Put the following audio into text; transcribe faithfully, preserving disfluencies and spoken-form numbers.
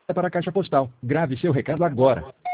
para a caixa postal. Grave seu recado agora.